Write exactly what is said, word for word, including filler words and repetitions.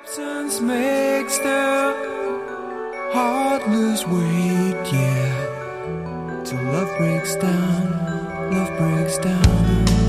Absence makes the heart lose weight, yeah. Till love breaks down, love breaks down.